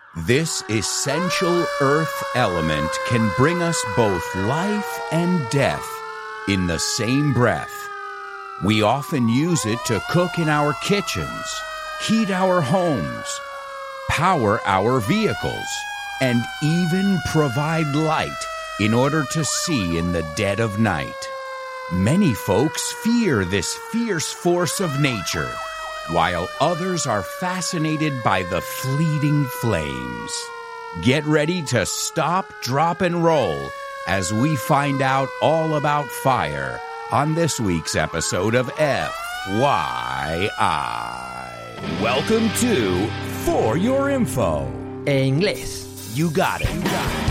This essential earth element can bring us both life and death in the same breath. We often use it to cook in our kitchens, heat our homes, power our vehicles, and even provide light in order to see in the dead of night. Many folks fear this fierce force of nature, while others are fascinated by the fleeting flames. Get ready to stop, drop, and roll as we find out all about fire on this week's episode of FYI. Welcome to For Your Info. En inglés. You got it.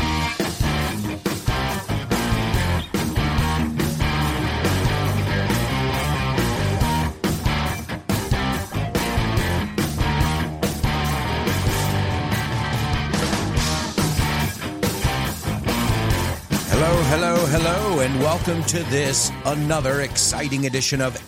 Hello, and welcome to this, another exciting edition of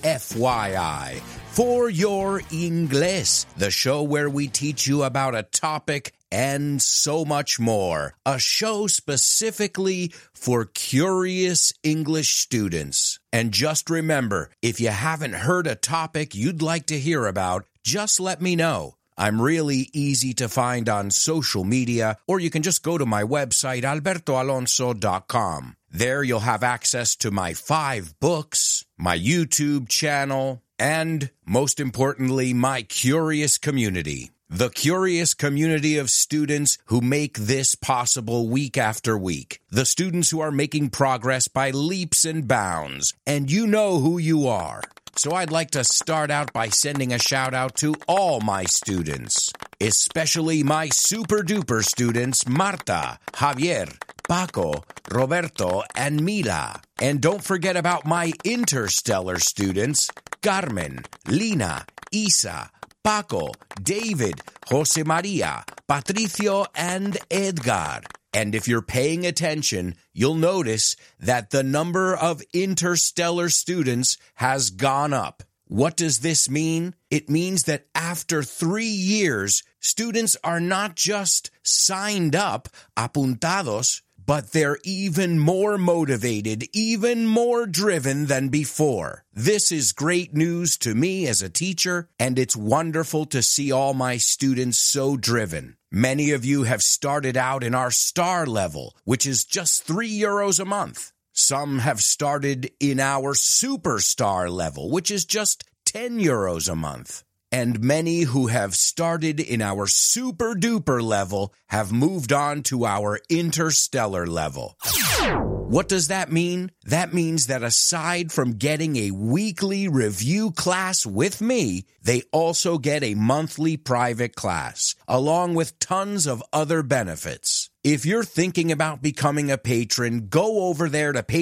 FYI, For Your Inglés, the show where we teach you about a topic and so much more. A show specifically for curious English students. And just remember, if you haven't heard a topic you'd like to hear about, just let me know. I'm really easy to find on social media, or you can just go to my website, albertoalonso.com. There you'll have access to my 5 books, my YouTube channel, and, most importantly, my curious community. The curious community of students who make this possible week after week. The students who are making progress by leaps and bounds. And you know who you are. So I'd like to start out by sending a shout out to all my students, especially my super duper students, Marta, Javier, Paco, Roberto, and Mila. And don't forget about my interstellar students, Carmen, Lina, Isa, Paco, David, Jose Maria, Patricio, and Edgar. And if you're paying attention, you'll notice that the number of interstellar students has gone up. What does this mean? It means that after 3 years, students are not just signed up, apuntados, but they're even more motivated, even more driven than before. This is great news to me as a teacher, and it's wonderful to see all my students so driven. Many of you have started out in our star level, which is just €3 a month. Some have started in our superstar level, which is just €10 a month. And many who have started in our super duper level have moved on to our interstellar level. What does that mean? That means that aside from getting a weekly review class with me, they also get a monthly private class, along with tons of other benefits. If you're thinking about becoming a patron, go over there to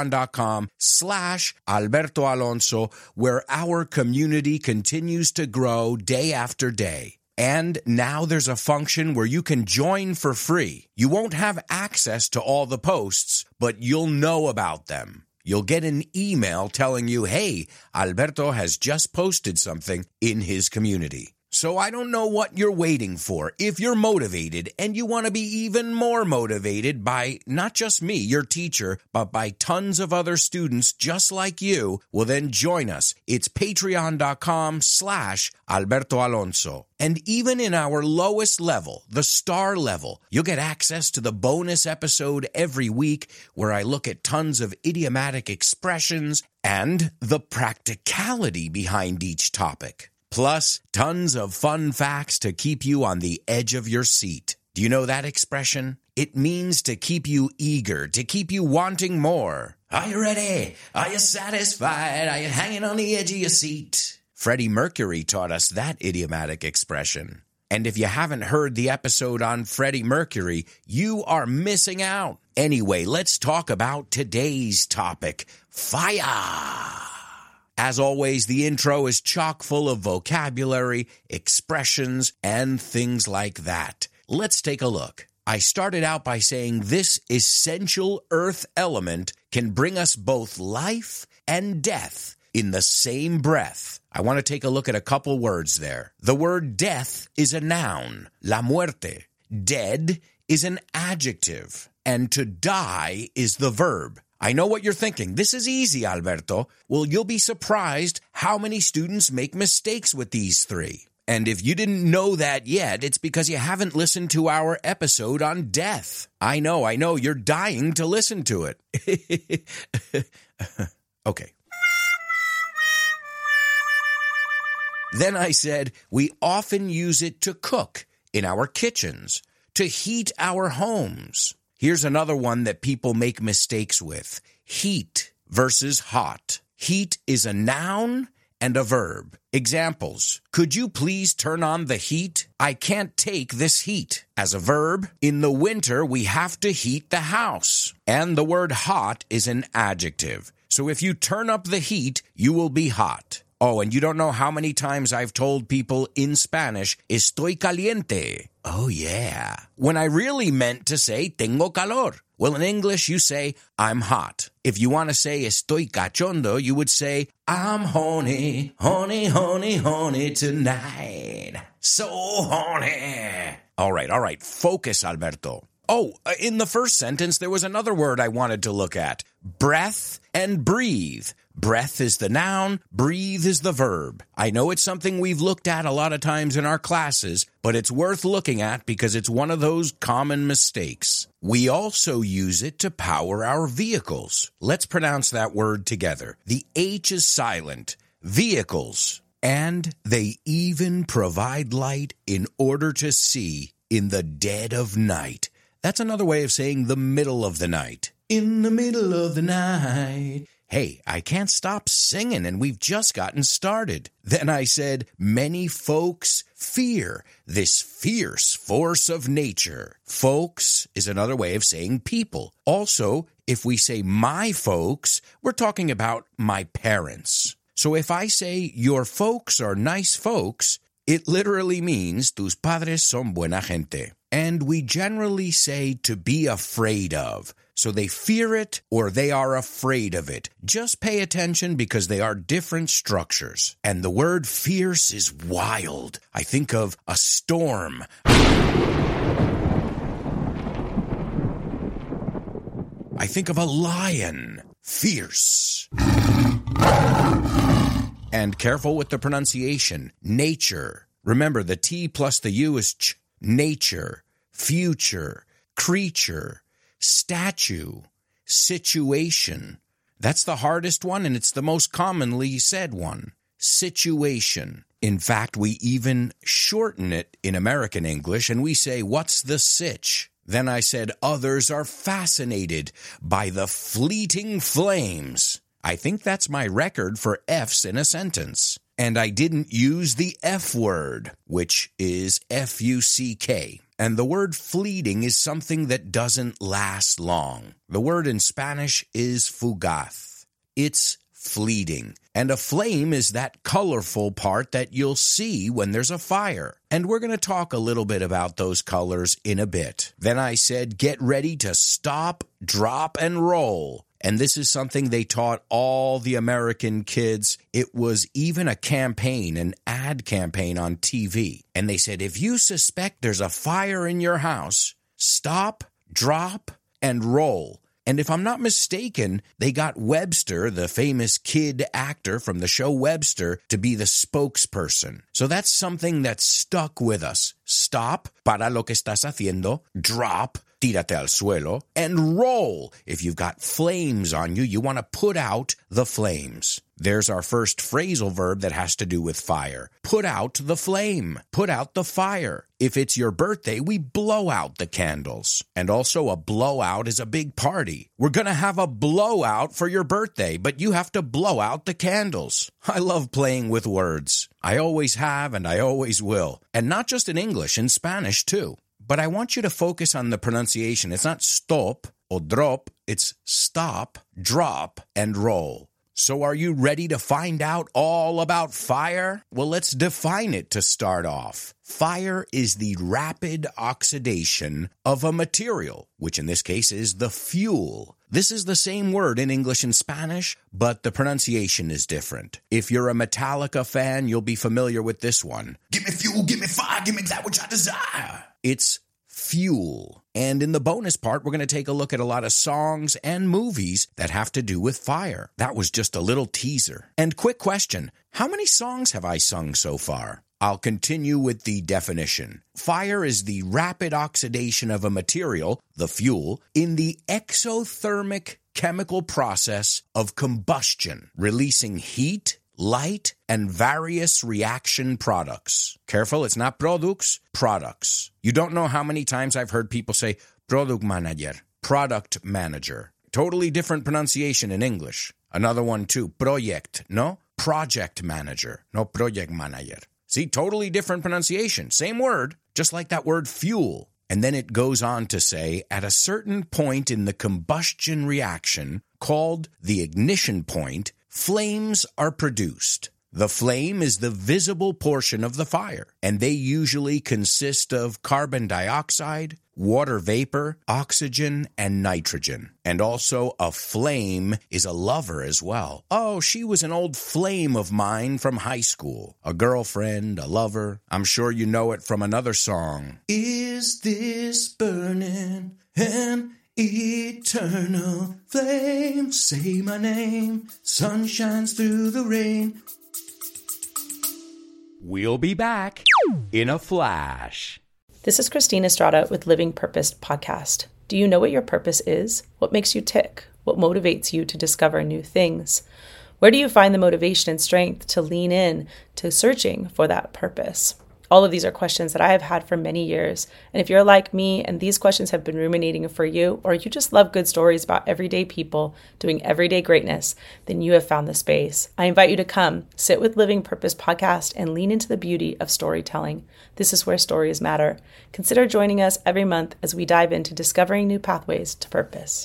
patreon.com/Alberto Alonso, where our community continues to grow day after day. And now there's a function where you can join for free. You won't have access to all the posts, but you'll know about them. You'll get an email telling you, hey, Alberto has just posted something in his community. So I don't know what you're waiting for. If you're motivated and you want to be even more motivated by not just me, your teacher, but by tons of other students just like you, well then join us. It's patreon.com/Alberto Alonso. And even in our lowest level, the star level, you'll get access to the bonus episode every week where I look at tons of idiomatic expressions and the practicality behind each topic. Plus, tons of fun facts to keep you on the edge of your seat. Do you know that expression? It means to keep you eager, to keep you wanting more. Are you ready? Are you satisfied? Are you hanging on the edge of your seat? Freddie Mercury taught us that idiomatic expression. And if you haven't heard the episode on Freddie Mercury, you are missing out. Anyway, let's talk about today's topic, fire. As always, the intro is chock full of vocabulary, expressions, and things like that. Let's take a look. I started out by saying this essential earth element can bring us both life and death in the same breath. I want to take a look at a couple words there. The word death is a noun, la muerte. Dead is an adjective, and to die is the verb. I know what you're thinking. This is easy, Alberto. Well, you'll be surprised how many students make mistakes with these three. And if you didn't know that yet, it's because you haven't listened to our episode on death. I know, you're dying to listen to it. Okay. Then I said we often use it to cook in our kitchens, to heat our homes. Here's another one that people make mistakes with. Heat versus hot. Heat is a noun and a verb. Examples. Could you please turn on the heat? I can't take this heat. As a verb, in the winter, we have to heat the house. And the word hot is an adjective. So if you turn up the heat, you will be hot. Oh, and you don't know how many times I've told people in Spanish, estoy caliente. Oh, yeah. When I really meant to say, tengo calor. Well, in English, you say, I'm hot. If you want to say, estoy cachondo, you would say, I'm horny, horny, horny, horny tonight. So horny. All right. Focus, Alberto. Oh, in the first sentence, there was another word I wanted to look at. Breath and breathe. Breath is the noun, breathe is the verb. I know it's something we've looked at a lot of times in our classes, but it's worth looking at because it's one of those common mistakes. We also use it to power our vehicles. Let's pronounce that word together. The H is silent. Vehicles. And they even provide light in order to see in the dead of night. That's another way of saying the middle of the night. In the middle of the night. Hey, I can't stop singing, and we've just gotten started. Then I said, many folks fear this fierce force of nature. Folks is another way of saying people. Also, if we say my folks, we're talking about my parents. So if I say your folks are nice folks, it literally means tus padres son buena gente. And we generally say to be afraid of. So they fear it or they are afraid of it. Just pay attention because they are different structures. And the word fierce is wild. I think of a storm. I think of a lion. Fierce. And careful with the pronunciation. Nature. Remember, the T plus the U is ch. Nature. Future. Creature. Statue, situation. That's the hardest one, and it's the most commonly said one. Situation. In fact, we even shorten it in American English, and we say, what's the sitch? Then I said, others are fascinated by the fleeting flames. I think that's my record for F's in a sentence. And I didn't use the F word, which is F-U-C-K. And the word fleeting is something that doesn't last long. The word in Spanish is fugaz. It's fleeting. And a flame is that colorful part that you'll see when there's a fire. And we're going to talk a little bit about those colors in a bit. Then I said, get ready to stop, drop, and roll. And this is something they taught all the American kids. It was even a campaign, an ad campaign on TV. And they said, if you suspect there's a fire in your house, stop, drop, and roll. And if I'm not mistaken, they got Webster, the famous kid actor from the show Webster, to be the spokesperson. So that's something that stuck with us. Stop, para lo que estás haciendo, drop, tírate al suelo, and roll. If you've got flames on you, you want to put out the flames. There's our first phrasal verb that has to do with fire. Put out the flame. Put out the fire. If it's your birthday, we blow out the candles. And also a blowout is a big party. We're going to have a blowout for your birthday, but you have to blow out the candles. I love playing with words. I always have and I always will. And not just in English, in Spanish too. But I want you to focus on the pronunciation. It's not stop or drop. It's stop, drop, and roll. So are you ready to find out all about fire? Well, let's define it to start off. Fire is the rapid oxidation of a material, which in this case is the fuel. This is the same word in English and Spanish, but the pronunciation is different. If you're a Metallica fan, you'll be familiar with this one. Give me fuel, give me fire, give me that which I desire. It's fuel. And in the bonus part, we're going to take a look at a lot of songs and movies that have to do with fire. That was just a little teaser. And quick question, how many songs have I sung so far? I'll continue with the definition. Fire is the rapid oxidation of a material, the fuel, in the exothermic chemical process of combustion, releasing heat, light, and various reaction products. Careful, it's not products, products. You don't know how many times I've heard people say product manager, product manager. Totally different pronunciation in English. Another one too, project, no? Project manager, no project manager. See, totally different pronunciation. Same word, just like that word fuel. And then it goes on to say, at a certain point in the combustion reaction, called the ignition point, flames are produced. The flame is the visible portion of the fire, and they usually consist of carbon dioxide, water vapor, oxygen, and nitrogen. And also, a flame is a lover as well. Oh, she was an old flame of mine from high school. A girlfriend, a lover. I'm sure you know it from another song. Is this burning an eternal flame? Say my name. Sun shines through the rain. We'll be back in a flash. This is Christine Estrada with Living Purpose Podcast. Do you know what your purpose is? What makes you tick? What motivates you to discover new things? Where do you find the motivation and strength to lean in to searching for that purpose? All of these are questions that I have had for many years. And if you're like me and these questions have been ruminating for you, or you just love good stories about everyday people doing everyday greatness, then you have found the space. I invite you to come, sit with Living Purpose Podcast, and lean into the beauty of storytelling. This is where stories matter. Consider joining us every month as we dive into discovering new pathways to purpose.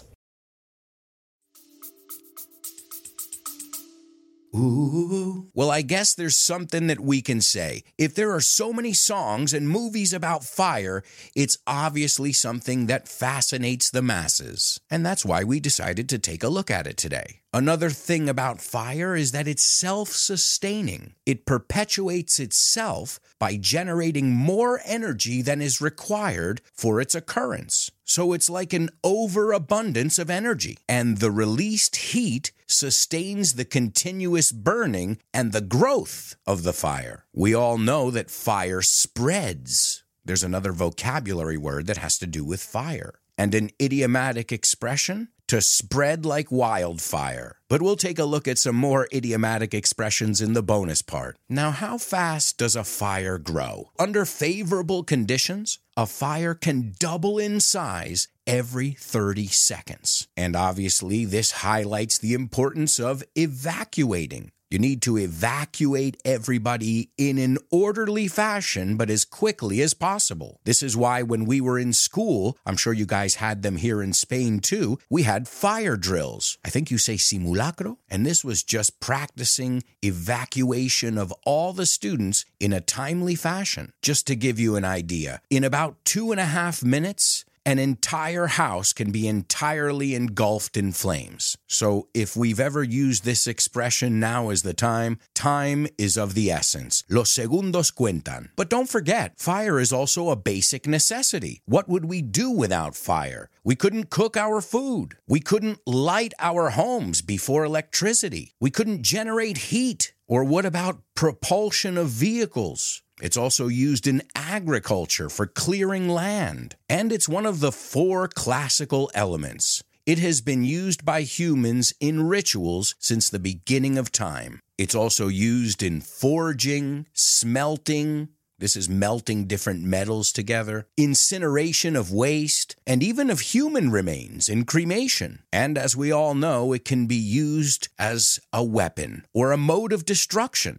Ooh. Well, I guess there's something that we can say. If there are so many songs and movies about fire, it's obviously something that fascinates the masses. And that's why we decided to take a look at it today. Another thing about fire is that it's self-sustaining. It perpetuates itself by generating more energy than is required for its occurrence. So it's like an overabundance of energy, and the released heat sustains the continuous burning and the growth of the fire. We all know that fire spreads. There's another vocabulary word that has to do with fire, and an idiomatic expression, to spread like wildfire. But we'll take a look at some more idiomatic expressions in the bonus part. Now, how fast does a fire grow? Under favorable conditions, a fire can double in size every 30 seconds. And obviously, this highlights the importance of evacuating. You need to evacuate everybody in an orderly fashion, but as quickly as possible. This is why when we were in school, I'm sure you guys had them here in Spain too, we had fire drills. I think you say simulacro. And this was just practicing evacuation of all the students in a timely fashion. Just to give you an idea, in about 2.5 minutes, an entire house can be entirely engulfed in flames. So if we've ever used this expression, now is the time. Time is of the essence. Los segundos cuentan. But don't forget, fire is also a basic necessity. What would we do without fire? We couldn't cook our food. We couldn't light our homes before electricity. We couldn't generate heat. Or what about propulsion of vehicles? It's also used in agriculture for clearing land, and it's one of the 4 classical elements. It has been used by humans in rituals since the beginning of time. It's also used in forging, smelting, this is melting different metals together, incineration of waste, and even of human remains in cremation. And as we all know, it can be used as a weapon or a mode of destruction.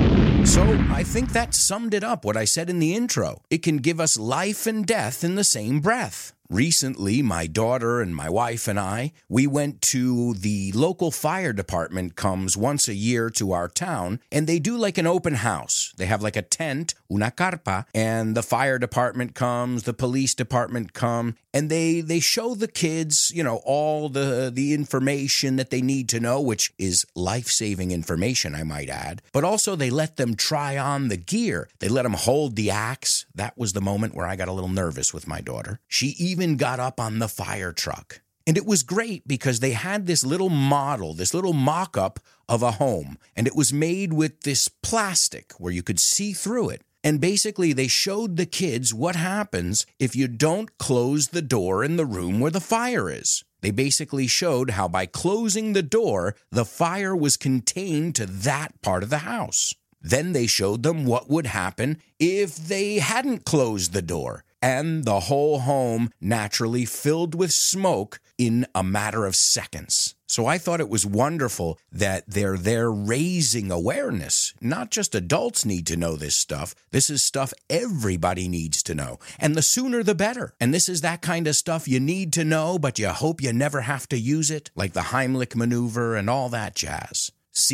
So I think that summed it up, what I said in the intro. It can give us life and death in the same breath. Recently, my daughter and my wife and I, we went to the local fire department comes once a year to our town, and they do like an open house. They have like a tent, una carpa, and the fire department comes, the police department come, and they show the kids, all the information that they need to know, which is life-saving information, I might add. But also they let them try on the gear. They let them hold the axe. That was the moment where I got a little nervous with my daughter. She even got up on the fire truck. And it was great because they had this little model, this little mock-up of a home. And it was made with this plastic where you could see through it. And basically, they showed the kids what happens if you don't close the door in the room where the fire is. They basically showed how by closing the door, the fire was contained to that part of the house. Then they showed them what would happen if they hadn't closed the door, and the whole home naturally filled with smoke in a matter of seconds. So I thought it was wonderful that they're there raising awareness. Not just adults need to know this stuff. This is stuff everybody needs to know. And the sooner the better. And this is that kind of stuff you need to know, but you hope you never have to use it, like the Heimlich maneuver and all that jazz.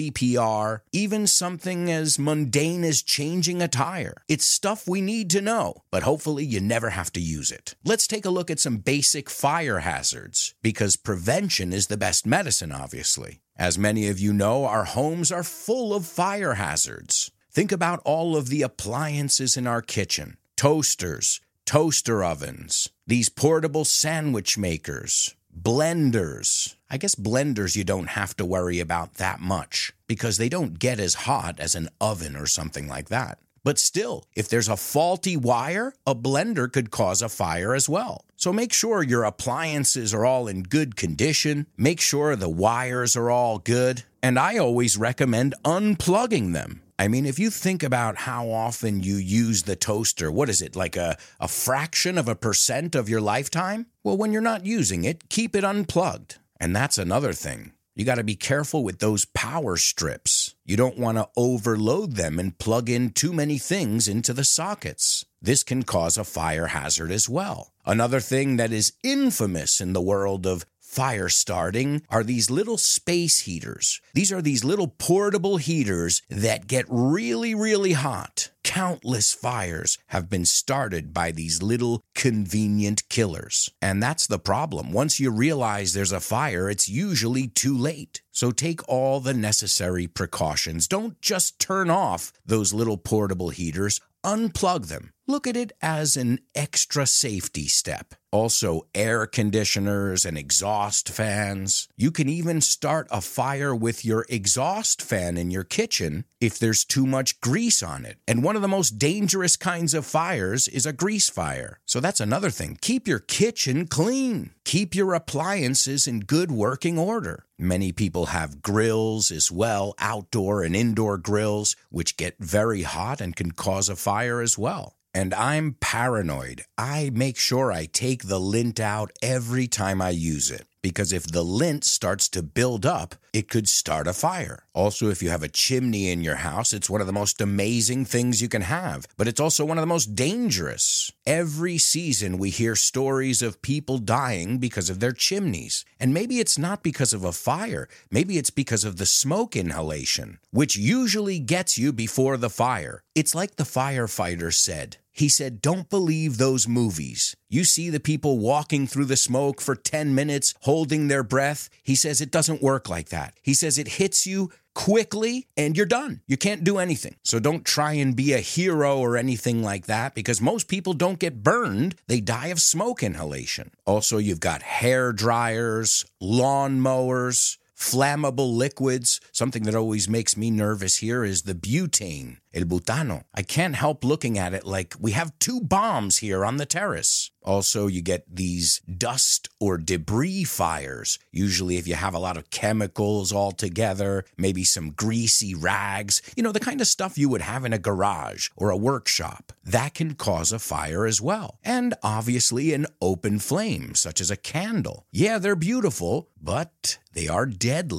CPR, even something as mundane as changing a tire. It's stuff we need to know, but hopefully you never have to use it. Let's take a look at some basic fire hazards, because prevention is the best medicine, obviously. As many of you know, our homes are full of fire hazards. Think about all of the appliances in our kitchen. Toasters, toaster ovens, these portable sandwich makers, blenders. I guess blenders you don't have to worry about that much because they don't get as hot as an oven or something like that. But still, if there's a faulty wire, a blender could cause a fire as well. So make sure your appliances are all in good condition. Make sure the wires are all good. And I always recommend unplugging them. I mean, if you think about how often you use the toaster, what is it, like a fraction of a % of your lifetime? Well, when you're not using it, keep it unplugged. And that's another thing. You got to be careful with those power strips. You don't want to overload them and plug in too many things into the sockets. This can cause a fire hazard as well. Another thing that is infamous in the world of fire starting are these little space heaters. These are these little portable heaters that get really, really hot. Countless fires have been started by these little convenient killers. And that's the problem. Once you realize there's a fire, it's usually too late. So take all the necessary precautions. Don't just turn off those little portable heaters. Unplug them. Look at it as an extra safety step. Also, air conditioners and exhaust fans. You can even start a fire with your exhaust fan in your kitchen if there's too much grease on it. And one of the most dangerous kinds of fires is a grease fire. So that's another thing. Keep your kitchen clean. Keep your appliances in good working order. Many people have grills as well, outdoor and indoor grills, which get very hot and can cause a fire as well. And I'm paranoid. I make sure I take the lint out every time I use it. Because if the lint starts to build up, it could start a fire. Also, if you have a chimney in your house, it's one of the most amazing things you can have, but it's also one of the most dangerous. Every season we hear stories of people dying because of their chimneys. And maybe it's not because of a fire. Maybe it's because of the smoke inhalation, which usually gets you before the fire. It's like the firefighter said. He said, don't believe those movies. You see the people walking through the smoke for 10 minutes, holding their breath. He says it doesn't work like that. He says it hits you quickly and you're done. You can't do anything. So don't try and be a hero or anything like that because most people don't get burned. They die of smoke inhalation. Also, you've got hair dryers, lawn mowers, flammable liquids. Something that always makes me nervous here is the butane, el butano. I can't help looking at it like we have 2 bombs here on the terrace. Also, you get these dust or debris fires. Usually if you have a lot of chemicals all together, maybe some greasy rags, the kind of stuff you would have in a garage or a workshop. That can cause a fire as well. And obviously an open flame, such as a candle. Yeah, they're beautiful, but they are deadly.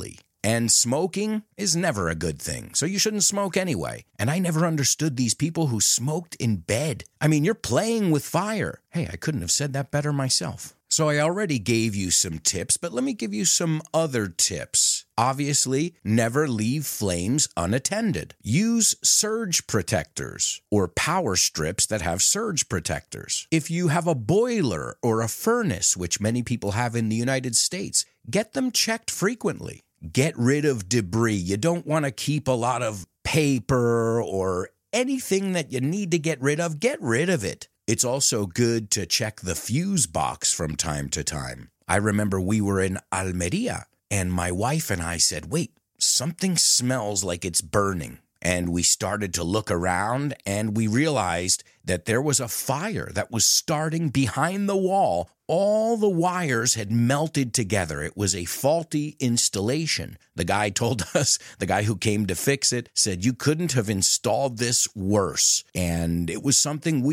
And smoking is never a good thing, so you shouldn't smoke anyway. And I never understood these people who smoked in bed. I mean, you're playing with fire. Hey, I couldn't have said that better myself. So I already gave you some tips, but let me give you some other tips. Obviously, never leave flames unattended. Use surge protectors or power strips that have surge protectors. If you have a boiler or a furnace, which many people have in the United States, get them checked frequently. Get rid of debris. You don't want to keep a lot of paper or anything that you need to get rid of. Get rid of it. It's also good to check the fuse box from time to time. I remember we were in Almeria, and my wife and I said, wait, something smells like it's burning. And we started to look around, and we realized that there was a fire that was starting behind the wall. All the wires had melted together. It was a faulty installation. The guy told us, the guy who came to fix it, said you couldn't have installed this worse. And it was something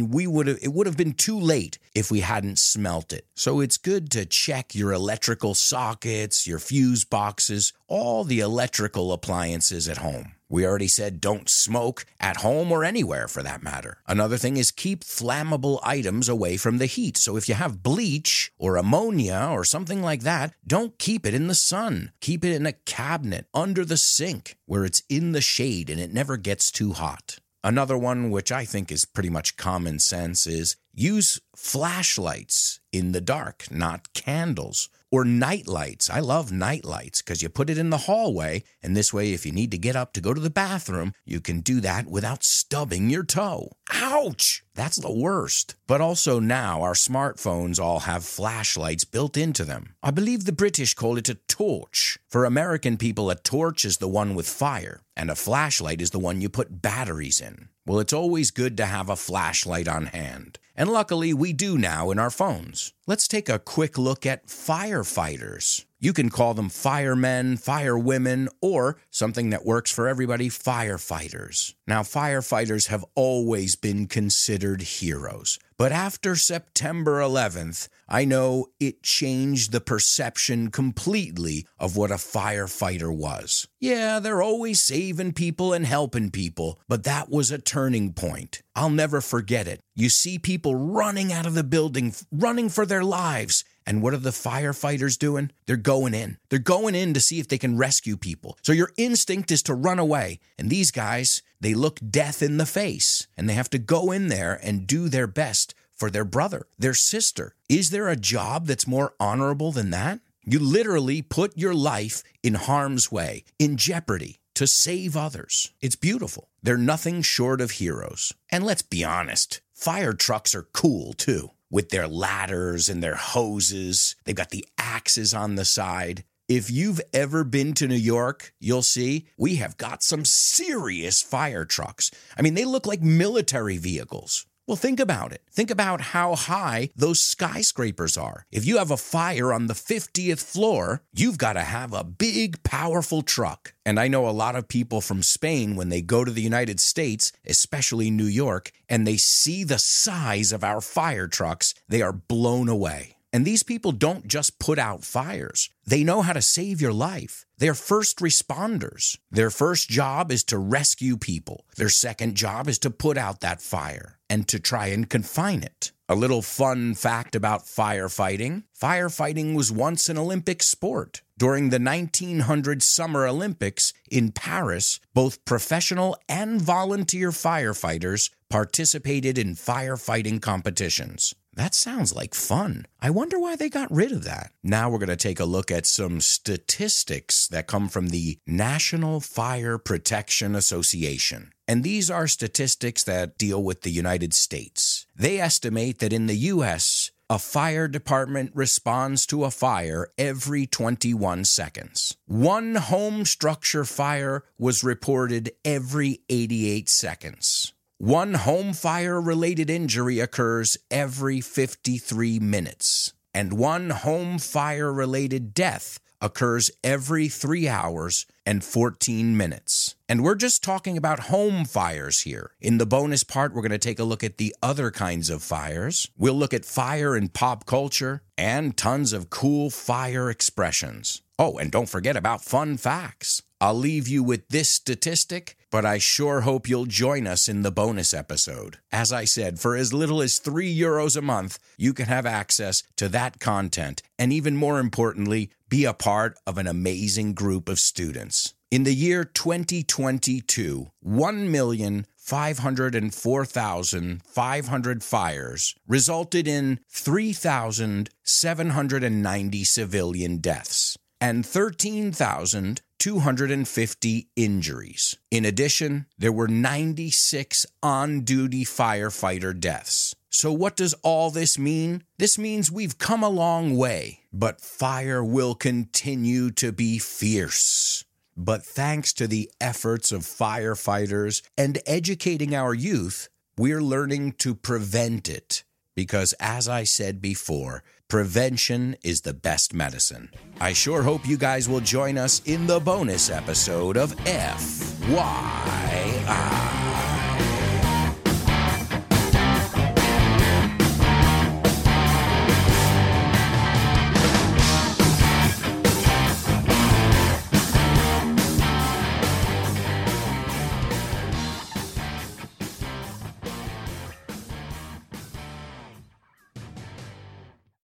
it would have been too late if we hadn't smelt it. So it's good to check your electrical sockets, your fuse boxes, all the electrical appliances at home. We already said don't smoke at home or anywhere for that matter. Another thing is keep flammable items away from the heat. So if you have bleach or ammonia or something like that, don't keep it in the sun. Keep it in a cabinet under the sink where it's in the shade and it never gets too hot. Another one, which I think is pretty much common sense, is use flashlights in the dark, not candles. Or night lights. I love night lights because you put it in the hallway, and this way, if you need to get up to go to the bathroom, you can do that without stubbing your toe. Ouch! That's the worst. But also now, our smartphones all have flashlights built into them. I believe the British call it a torch. For American people, a torch is the one with fire, and a flashlight is the one you put batteries in. Well, it's always good to have a flashlight on hand. And luckily, we do now in our phones. Let's take a quick look at firefighters. You can call them firemen, firewomen, or something that works for everybody, firefighters. Now, firefighters have always been considered heroes. But after September 11th, I know it changed the perception completely of what a firefighter was. Yeah, they're always saving people and helping people, but that was a turning point. I'll never forget it. You see people running out of the building, running for their lives. And what are the firefighters doing? They're going in. They're going in to see if they can rescue people. So your instinct is to run away. And these guys, they look death in the face. And they have to go in there and do their best for their brother, their sister. Is there a job that's more honorable than that? You literally put your life in harm's way, in jeopardy, to save others. It's beautiful. They're nothing short of heroes. And let's be honest, fire trucks are cool too. With their ladders and their hoses. They've got the axes on the side. If you've ever been to New York, you'll see we have got some serious fire trucks. I mean, they look like military vehicles. Well, think about it. Think about how high those skyscrapers are. If you have a fire on the 50th floor, you've got to have a big, powerful truck. And I know a lot of people from Spain, when they go to the United States, especially New York, and they see the size of our fire trucks, they are blown away. And these people don't just put out fires. They know how to save your life. They're first responders. Their first job is to rescue people. Their second job is to put out that fire and to try and confine it. A little fun fact about firefighting. Firefighting was once an Olympic sport. During the 1900 Summer Olympics in Paris, both professional and volunteer firefighters participated in firefighting competitions. That sounds like fun. I wonder why they got rid of that. Now we're going to take a look at some statistics that come from the National Fire Protection Association. And these are statistics that deal with the United States. They estimate that in the U.S., a fire department responds to a fire every 21 seconds. One home structure fire was reported every 88 seconds. One home fire-related injury occurs every 53 minutes. And one home fire-related death occurs every 3 hours and 14 minutes. And we're just talking about home fires here. In the bonus part, we're going to take a look at the other kinds of fires. We'll look at fire in pop culture and tons of cool fire expressions. Oh, and don't forget about fun facts. I'll leave you with this statistic, but I sure hope you'll join us in the bonus episode. As I said, for as little as €3 a month, you can have access to that content, and even more importantly, be a part of an amazing group of students. In the year 2022, 1,504,500 fires resulted in 3,790 civilian deaths and 13,250 injuries. In addition, there were 96 on-duty firefighter deaths. So what does all this mean? This means we've come a long way, but fire will continue to be fierce. But thanks to the efforts of firefighters and educating our youth, we're learning to prevent it. Because as I said before, prevention is the best medicine. I sure hope you guys will join us in the bonus episode of FYI.